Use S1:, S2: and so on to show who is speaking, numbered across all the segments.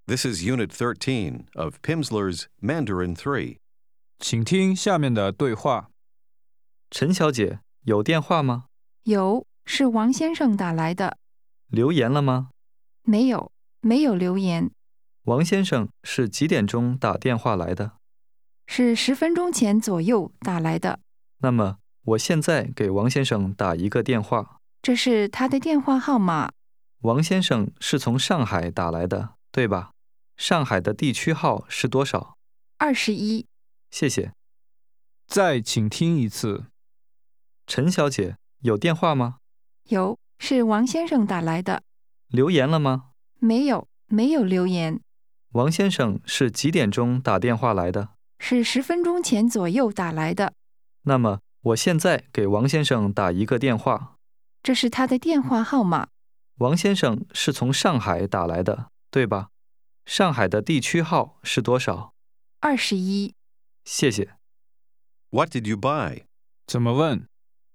S1: This is Unit 13 of Pimsleur's Mandarin 3.
S2: 请听下面的对话。
S3: 陈小姐，有电话吗？
S4: 有，是王先生打来的。
S3: 留言了吗？
S4: 没有，没有留言。
S3: 王先生是几点钟打电话来的？
S4: 是10分钟前左右打来的。
S3: 那么，我现在给王先生打一个电话。
S4: 这是他的电话号码。
S3: 王先生是从上海打来的，对吧？上海的地区号是多少
S4: 21。
S3: 谢谢。
S2: 再请听一次。
S3: 陈小姐，有电话吗？
S4: 有，是王先生打来的。
S3: 留言了吗？
S4: 没有，没有留言。
S3: 王先生是几点钟打电话来的？
S4: 是10分钟前左右打来的。
S3: 那么，我现在给王先生打一个电话。
S4: 这是他的电话号码。
S3: 王先生是从上海打来的，对吧？上海的地区号是多少
S4: 21。
S3: 谢谢。
S1: What did you buy?
S2: 怎么问？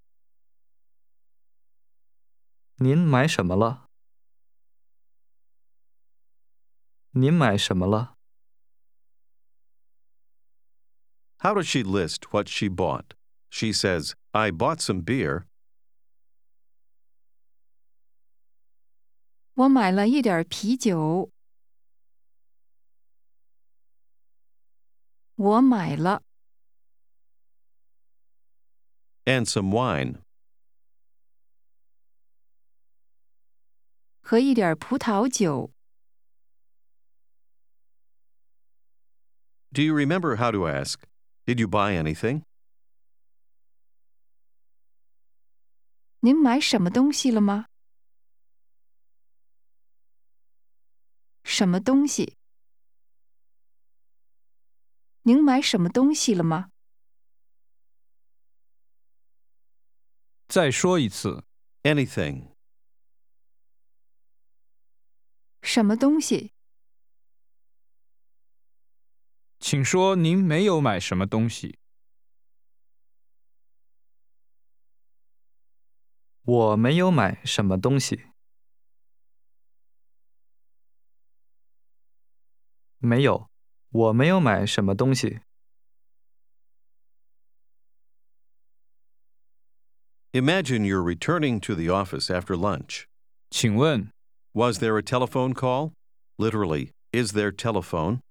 S3: 您买什么了？您买什么了？
S1: How does she list what she bought? She says, I bought some beer.
S4: 我买了一点啤酒。我买了。
S1: And some wine.
S4: 和一点葡萄酒。
S1: Do you remember how to ask, Did you buy anything?
S4: 您买什么东西了吗？什么东西？您买什么东西了吗？
S2: 再说一次。
S1: Anything.
S4: 什么东西？
S2: 请说您没有买什么东西。
S3: 我没有买什么东西。没有，我没有买什么东西。
S1: Imagine you're returning to the office after lunch.
S2: 请问，
S1: Was there a telephone call? Literally, is there telephone?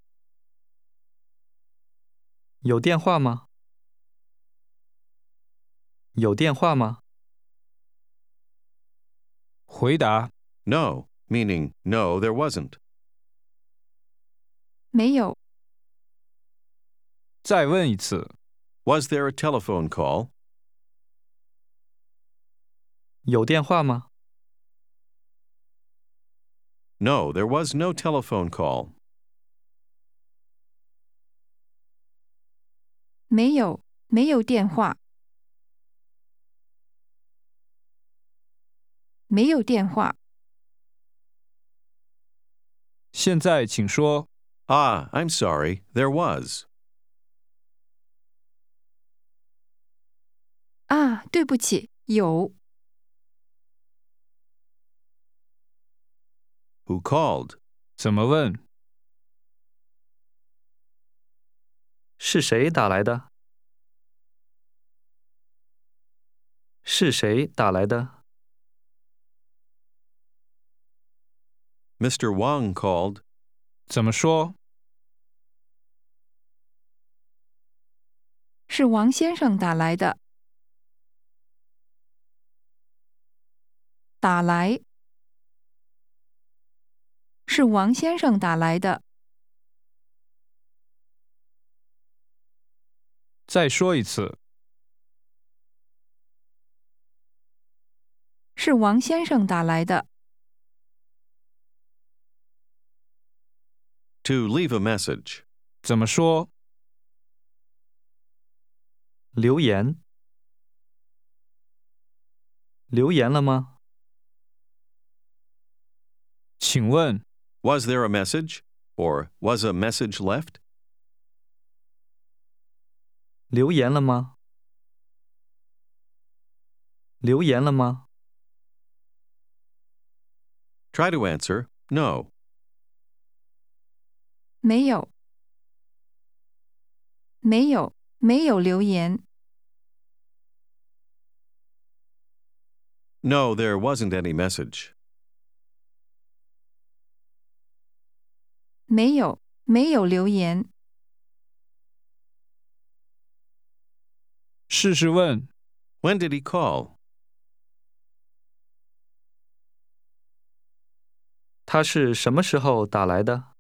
S3: 有电话吗？有电话吗？
S2: 回答。
S1: No, meaning no, there wasn't.
S4: 没有。
S2: 再问一次。
S1: Was there a telephone call?
S3: 有电话吗？
S1: No, there was no telephone call.
S4: 没有，没有电话。没有电话。
S2: 现在请说。
S1: Ah, I'm sorry, there was.
S4: 啊，对不起，有。
S1: Who called?
S2: 怎么问？
S3: 是谁打来的？是谁打来的？
S1: Mr. Wang called.
S2: 怎么说？
S4: 是王先生打来的。打来。是王先生打来的。
S2: 再说一次。
S4: 是王先生打来的。
S1: To leave a message.
S2: 怎么说？
S3: 留言。留言了吗？
S2: 请问。
S1: Was there a message? Or was a message left?
S3: 留言了吗？留言了吗？
S1: Try to answer, no.
S4: 没有，没有，没有留言。
S1: No, there wasn't any message.
S4: 没有，没有留言。
S2: 试试问，
S1: When did he call?
S3: 他是什么时候打来的？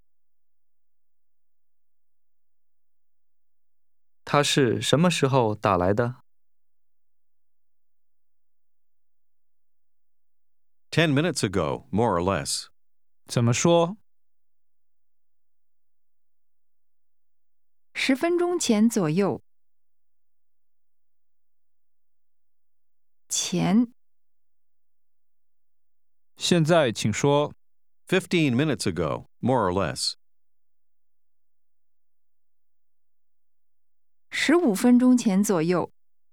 S3: 他是什么时候打来的？
S1: 10 minutes ago, more or less.
S2: 怎么说？
S4: 10分钟前左右。前，
S2: 现在请说。
S1: 15 minutes ago, more or less.
S4: 15分钟前左右。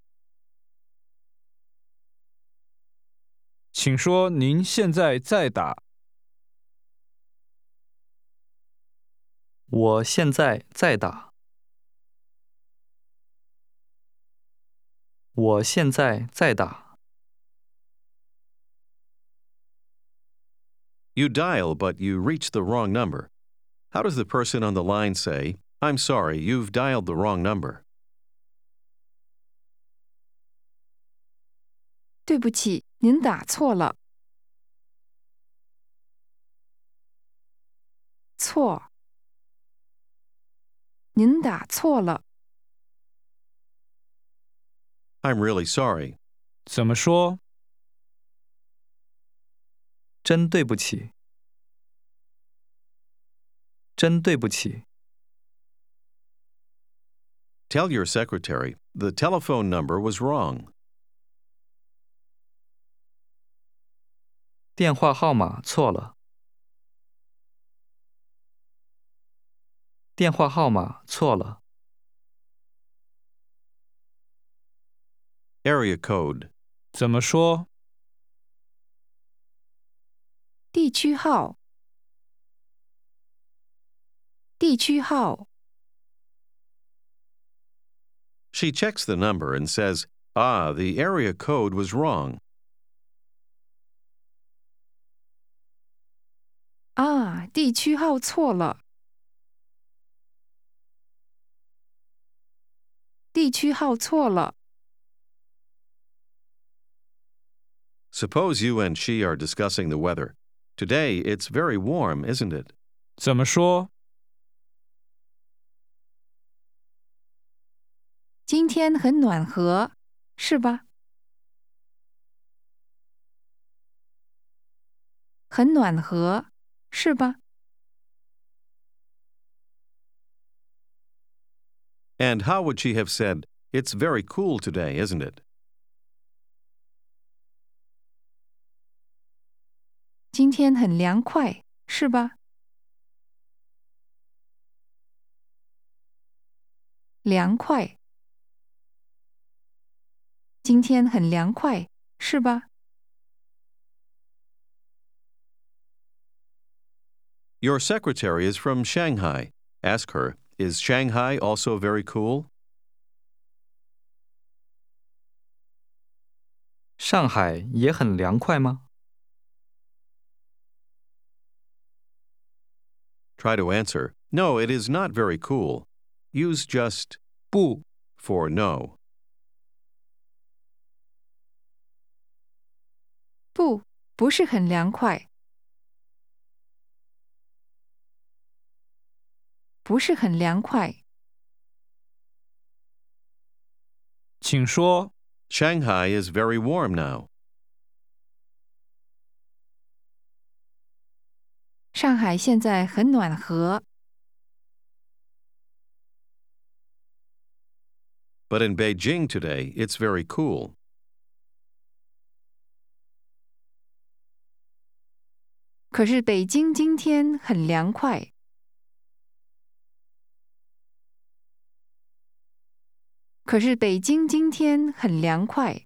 S2: 请说您现在在打。
S3: 我现在在打。我现在在打。
S1: You dial, but you reach the wrong number. How does the person on the line say, I'm sorry, you've dialed the wrong number?
S4: 对不起，您打错了。错。您打错了。
S1: I'm really sorry.
S2: 怎么说？
S3: 真对不起。真对不起。
S1: Tell your secretary, the telephone number was wrong.
S3: 电话号码错了。电话号码错了。
S1: Area code.
S2: 怎么说？
S4: 地区号。地区号。
S1: She checks the number and says, the area code was wrong.
S4: 啊，地区号错了。地区号错了。
S1: Suppose you and she are discussing the weather. Today, it's very warm, isn't it?
S2: 怎么说？
S4: 今天很暖和，是吧？很暖和，是吧？
S1: And how would she have said, it's very cool today, isn't it?
S4: 今天很凉快，是吧？凉快。今天很凉快，是吧？
S1: Your secretary is from Shanghai. Ask her, is Shanghai also very cool?
S3: 上海也很凉快吗？
S1: Try to answer, no, it is not very cool. Use just
S2: 不，
S1: for no.
S4: 不，不是很凉快。不是很凉快。
S2: 请说。
S1: Shanghai is very warm now.
S4: 上海现在很暖和。
S1: But in Beijing today, it's very cool.
S4: 可是北京今天很凉快。可是北京今天很凉快。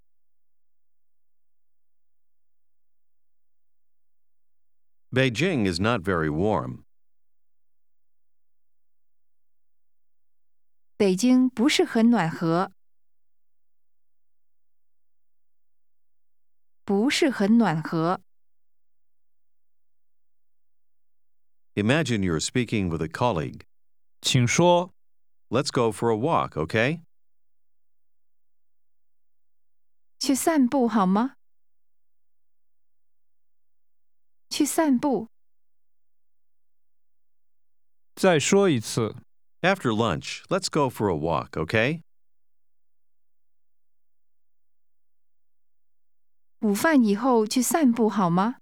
S1: Beijing is not very warm.
S4: 北京不是很暖和。不是很暖和。
S1: Imagine you're speaking with a colleague.
S2: 请说，
S1: Let's go for a walk, okay?
S4: 去散步好吗？去散步。
S2: 再说一次，
S1: After lunch, let's go for a walk, okay?
S4: 午饭以后去散步好吗？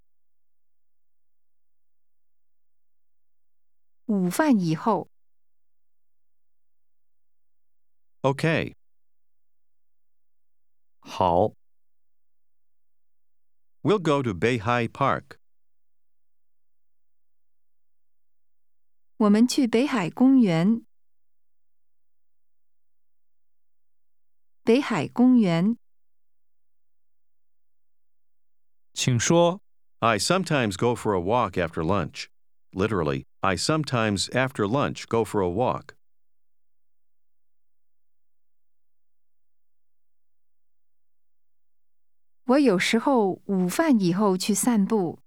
S4: 午饭以后。
S1: Okay.
S3: 好，
S1: We'll go to Beihai Park.
S4: 我们去北海公园。北海公园。
S2: 请说，
S1: I sometimes go for a walk after lunch. Literally, I sometimes after lunch go for a walk.
S4: 我有时候午饭以后去散步。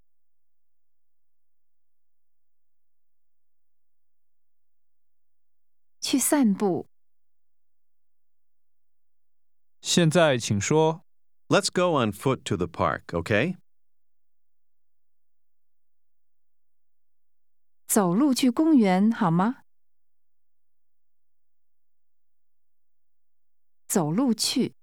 S4: 去散步。
S2: 现在请说，
S1: Let's go on foot to the park, okay?
S4: 走路去公园好吗？走路去。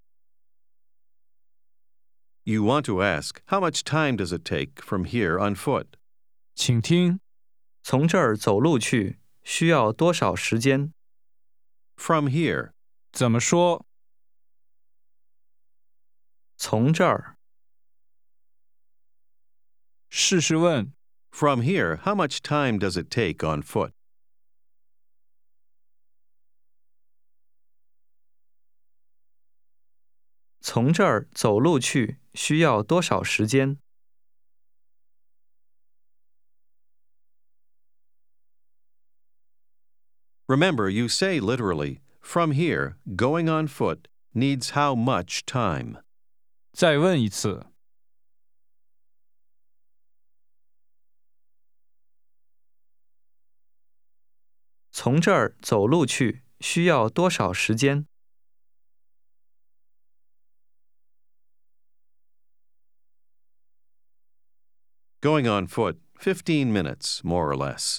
S1: You want to ask, how much time does it take from here on foot?
S2: 请听，
S3: 从这儿走路去需要多少时间？
S1: From here.
S2: 怎么说？
S3: 从这儿，
S2: 试试问，
S1: From here, how much time does it take on foot?
S3: 从这儿走路去需要多少时间？
S1: Remember, you say literally, from here, going on foot, needs how much time?
S2: 再问一次，
S3: 从这儿走路去需要多少时间？
S1: Going on foot, 15 minutes, more or less.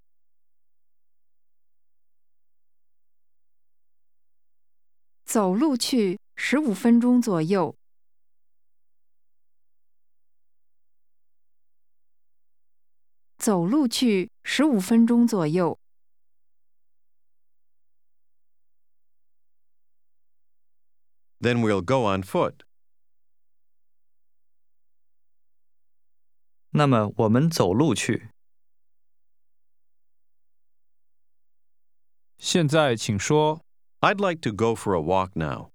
S4: 走路去15分钟左右。走路去15分钟左右。
S1: Then we'll go on foot.
S3: 那么我们走路去。
S2: 现在请说，
S1: I'd like to go for a walk now.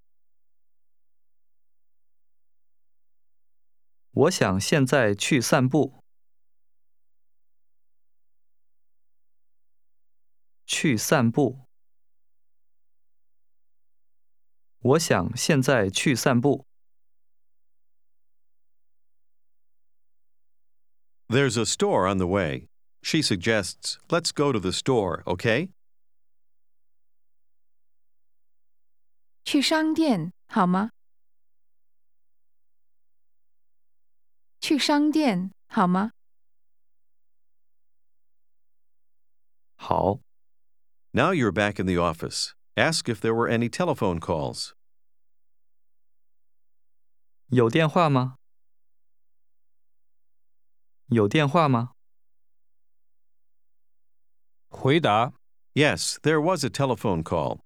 S3: 我想现在去散步。去散步。我想现在去散步。
S1: There's a store on the way. She suggests, let's go to the store, okay?
S4: 去商店好吗？去商店好吗？
S3: 好，
S1: Now you're back in the office. Ask if there were any telephone calls.
S3: 有电话吗？有电话吗？
S2: 回答，
S1: Yes, there was a telephone call.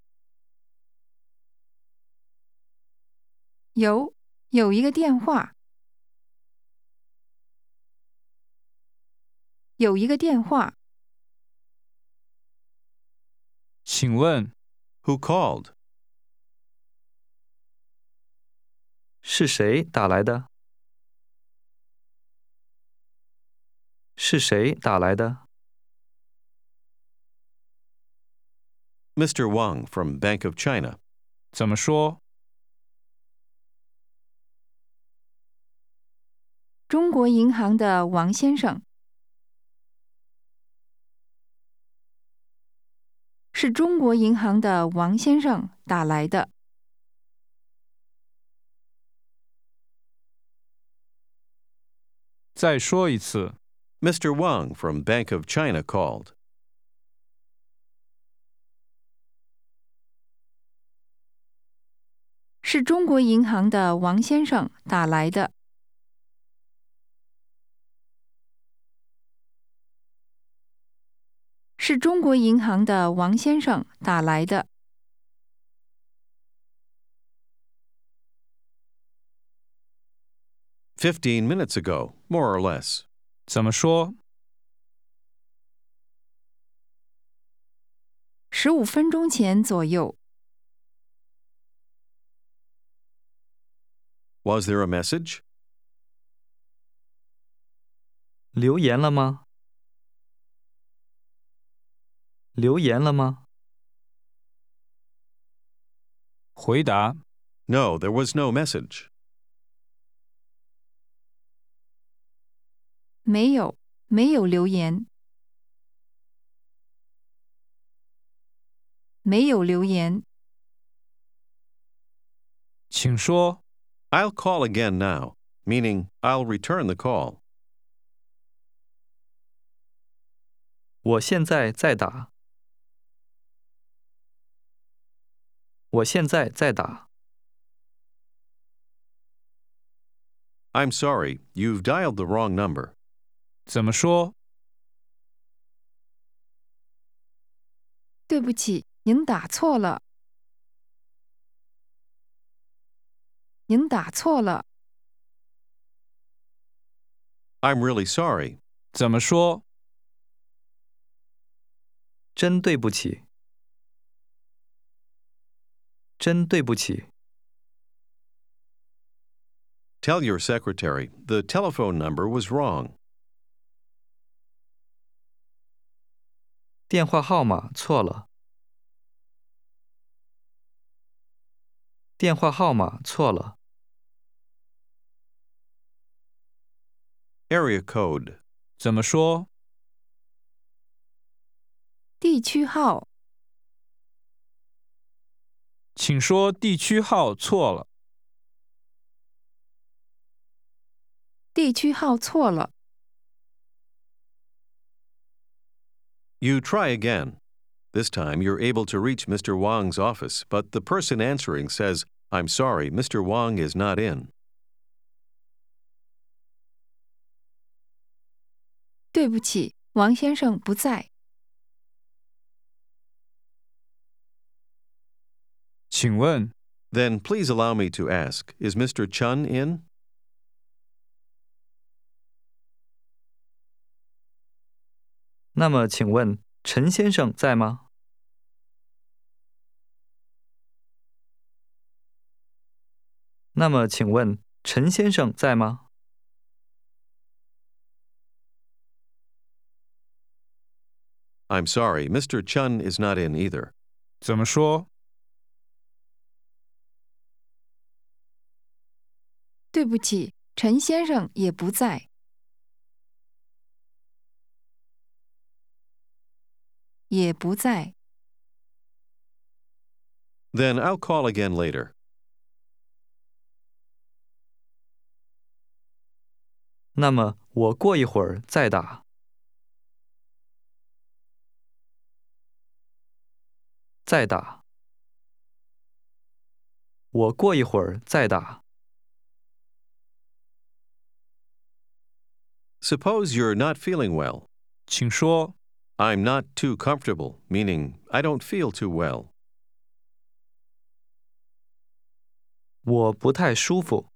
S4: 有一个电话。有一个电话。
S2: 请问，
S1: Who called?
S3: 是谁打来的？是谁打来的？
S1: Mr. Wang from Bank of China.
S2: 怎么说？
S4: 中国银行的王先生。是中国银行的王先生打来的。
S2: 再说一次。
S1: Mr. Wang from Bank of China called.
S4: 是中国银行的王先生打来的。是中国银行的王先生打来的。
S1: 15 minutes ago, more or less.
S2: 怎么说？
S4: 15分钟前左右。
S1: Was there a message?
S3: 留言了吗？留言了吗？
S2: 回答。
S1: No, there was no message.
S4: 没有，没有留言。没有留言。
S2: 请说。
S1: I'll call again now, meaning I'll return the call.
S3: 我现在在打。我现在在打。
S1: I'm sorry, you've dialed the wrong number.
S2: 怎么说？
S4: 对不起，您打错了。您打错了。
S1: I'm really sorry.
S2: 怎么说？
S3: 真对不起。真对不起。
S1: Tell your secretary the telephone number was wrong.
S3: 电话号码错了。电话号码错了。
S1: Area code.
S2: 怎么说？
S4: 地区号。
S2: 请说地区号错了。
S4: 地区号错了。
S1: You try again. This time you're able to reach Mr. Wang's office, but the person answering says, I'm sorry, Mr. Wang is not in.
S4: 对不起，王先生不在。
S2: 请问，
S1: Then please allow me to ask, is Mr. Chun in?
S3: 那么请问陈先生在吗？那么请问陈先生在吗？
S1: I'm sorry, Mr. Chun is not in either.
S2: 怎么说？
S4: 对不起，陈先生也不在。也不在。
S1: Then I'll call again later.
S3: 那么我过一会儿再打。再打。我过一会儿再打。
S1: Suppose you're not feeling well.
S2: 请说。
S1: I'm not too comfortable, meaning I don't feel too well.
S3: 我不太舒服。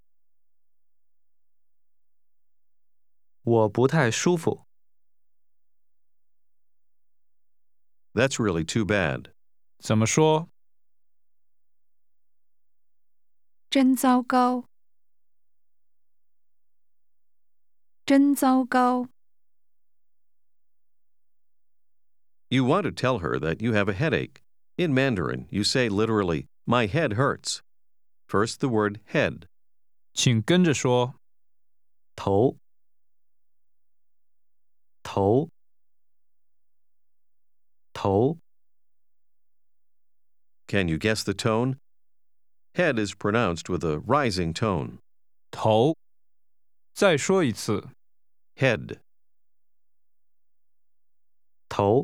S3: 我不太舒服。
S1: That's really too bad.
S2: 怎么说？
S4: 真糟糕。真糟糕。
S1: You want to tell her that you have a headache. In Mandarin, you say literally, my head hurts. First, the word head.
S2: 请跟着说
S3: 头，头，头，
S1: Can you guess the tone? Head is pronounced with a rising tone.
S2: 头。再说一次，
S1: Head.
S3: 头，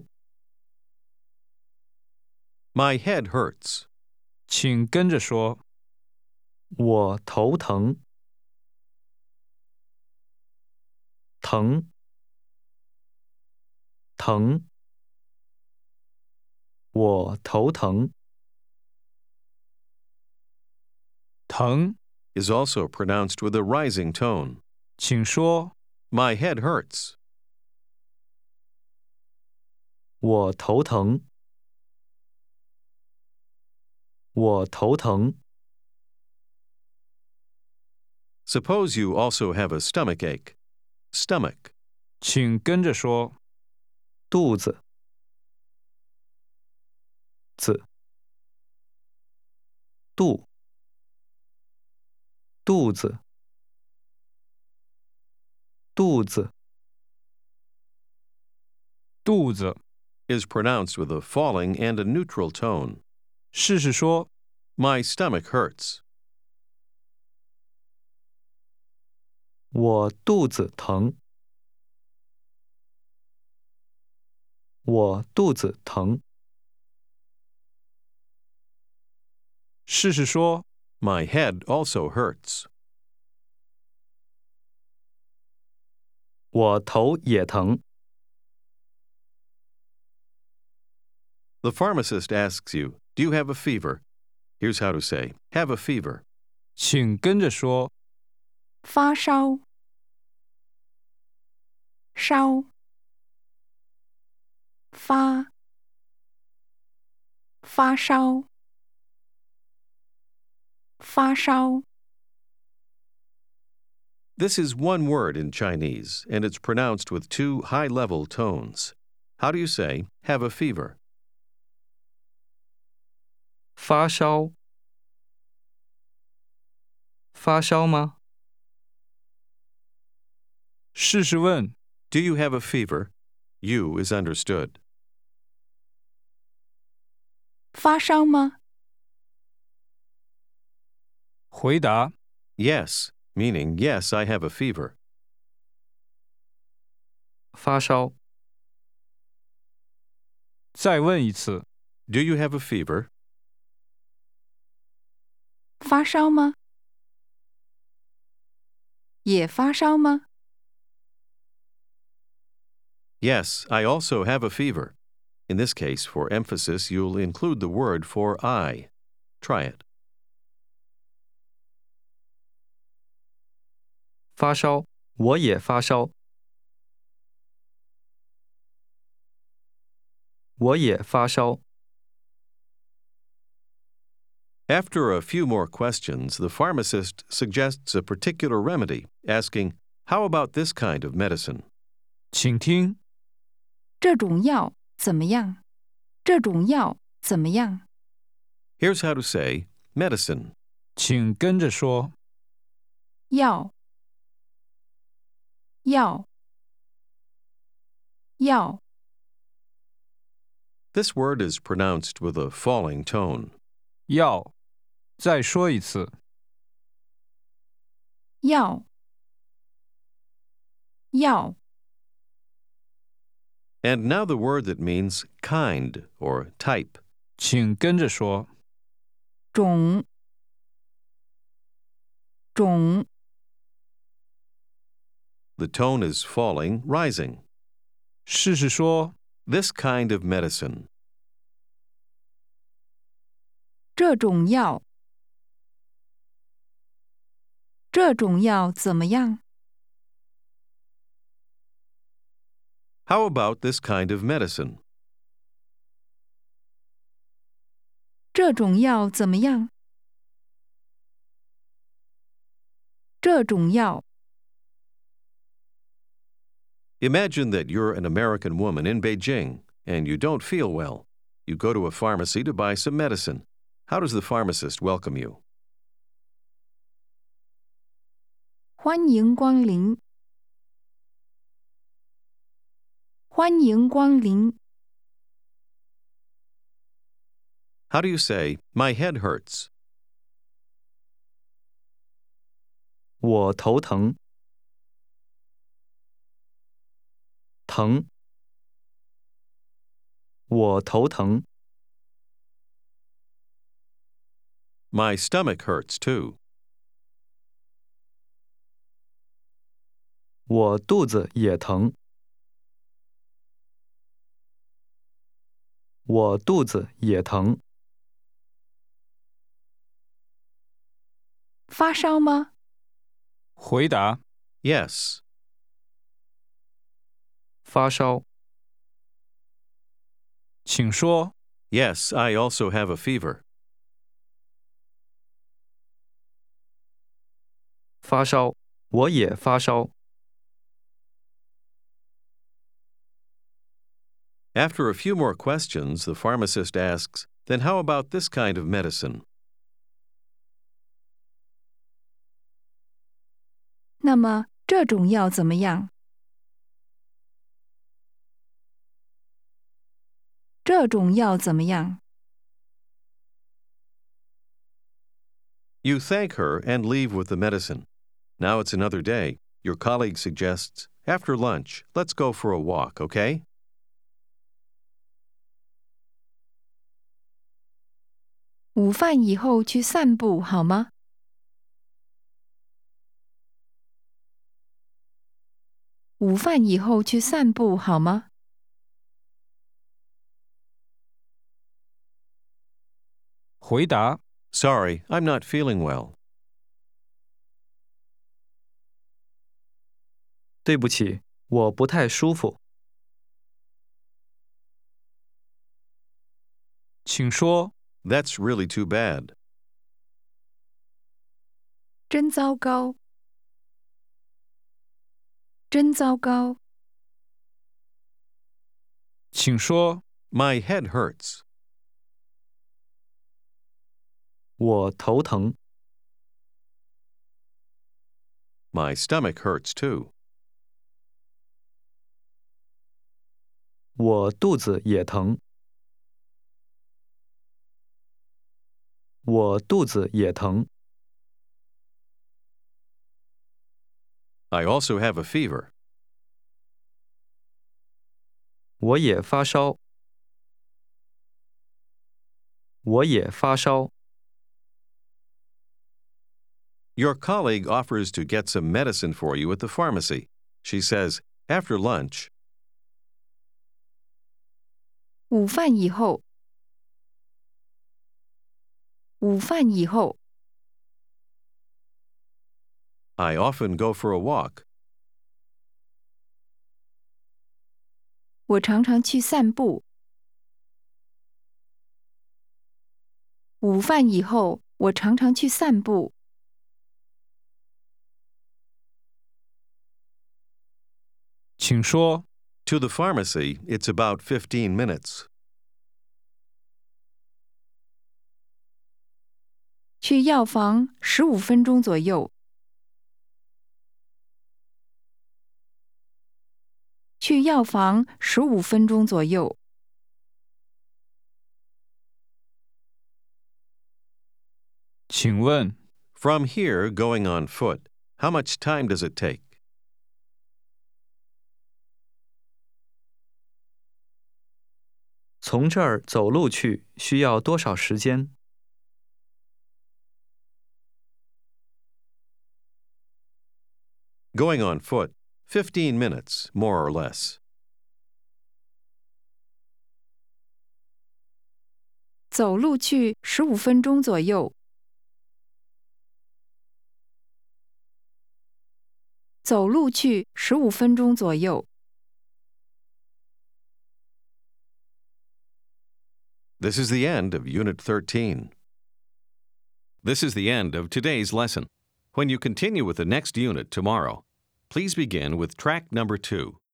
S1: My head hurts.
S2: 请跟着说
S3: 我头疼，疼，疼，我头疼，
S2: 疼，
S1: Is also pronounced with a rising tone.
S2: 请说
S1: My head hurts.
S3: 我头疼，我头疼，
S1: Suppose you also have a stomach ache. Stomach.
S2: 请跟着说
S3: 肚子，子，肚，肚子，肚子，
S2: 肚子。
S1: Is pronounced with a falling and a neutral tone.
S2: 试试说
S1: My stomach hurts.
S3: 我肚子疼，我肚子疼，
S2: 试试说
S1: My head also hurts.
S3: 我头也疼。
S1: The pharmacist asks you, Do you have a fever? Here's how to say, have a fever.
S2: 请跟着说
S4: 发烧，烧，发，发烧，发烧。
S1: This is one word in Chinese, and it's pronounced with two high-level tones. How do you say, have a fever?
S3: 发烧，发烧吗？
S2: 试试问
S1: Do you have a fever? You is understood.
S4: 发烧吗？
S2: 回答
S1: Yes, meaning yes, I have a fever.
S3: 发烧，
S2: 再问一次
S1: Do you have a fever?
S4: 发烧吗？也发烧吗？
S1: Yes, I also have a fever. In this case, for emphasis, you'll include the word for I. Try it.
S3: 发烧，我也发烧，我也发烧。
S1: After a few more questions, the pharmacist suggests a particular remedy, asking, How about this kind of medicine?
S2: 请听
S4: 这种药怎么样？这种药怎么样？
S1: Here's how to say, medicine.
S2: 请跟着说
S4: 药，药，药。
S1: This word is pronounced with a falling tone.
S2: 药。再说一次
S4: 药，药。
S1: And now the word that means kind or type.
S2: 请跟着说
S4: 种，种。
S1: The tone is falling, rising.
S2: 试试说
S1: This kind of medicine.
S4: 这种药，这种药怎么样？
S1: How about this kind of medicine?
S4: 这种药怎么样？这种药。
S1: Imagine that you're an American woman in Beijing and you don't feel well. You go to a pharmacy to buy some medicine. How does the pharmacist welcome you?
S4: 欢迎光临。欢迎光临。
S1: How do you say, my head hurts?
S3: 我头疼。疼。我头疼。
S1: My stomach hurts too.
S3: 我肚子也疼。我肚子也疼。
S4: 发烧吗？
S2: 回答，
S1: Yes.
S3: 发烧。
S2: 请说，
S1: Yes, I also have a fever.
S3: 发烧。我也发烧。
S1: After a few more questions, the pharmacist asks, then how about this kind of medicine?
S4: 那么这种药怎么样？这种药怎么样？
S1: You thank her and leave with the medicine. Now it's another day. Your colleague suggests, after lunch, let's go for a walk, okay?
S4: 午饭以后去散步好吗？午饭以后去散步好吗？
S2: 回答，
S1: Sorry, I'm not feeling well.
S3: 对不起，我不太舒服。
S2: 请说，
S1: That's really too bad.
S4: 真糟糕！真糟糕！
S2: 请说，
S1: My head hurts.
S3: 我头疼。
S1: My stomach hurts too.
S3: 我肚子也疼。我肚子也疼。
S1: I also have a fever.
S3: 我也发烧。我也发烧。
S1: Your colleague offers to get some medicine for you at the pharmacy. She says, after lunch,
S4: 午饭以后。午饭以后。
S1: I often go for a walk.
S4: 我常常去散步。午饭以后，我常常去散步。
S2: 请说，
S1: To the pharmacy, it's about 15 minutes.
S4: 去药房15分钟左右。去药房15分钟左右。
S2: 请问，
S1: From here, going on foot, how much time does it take?
S3: 从这儿走路去需要多少时间？
S1: Going on foot, 15 minutes, more or less.
S4: 走路去15分钟左右。走路去15分钟左右。
S1: This is the end of Unit 13. This is the end of today's lesson. When you continue with the next unit tomorrow, please begin with track number 2.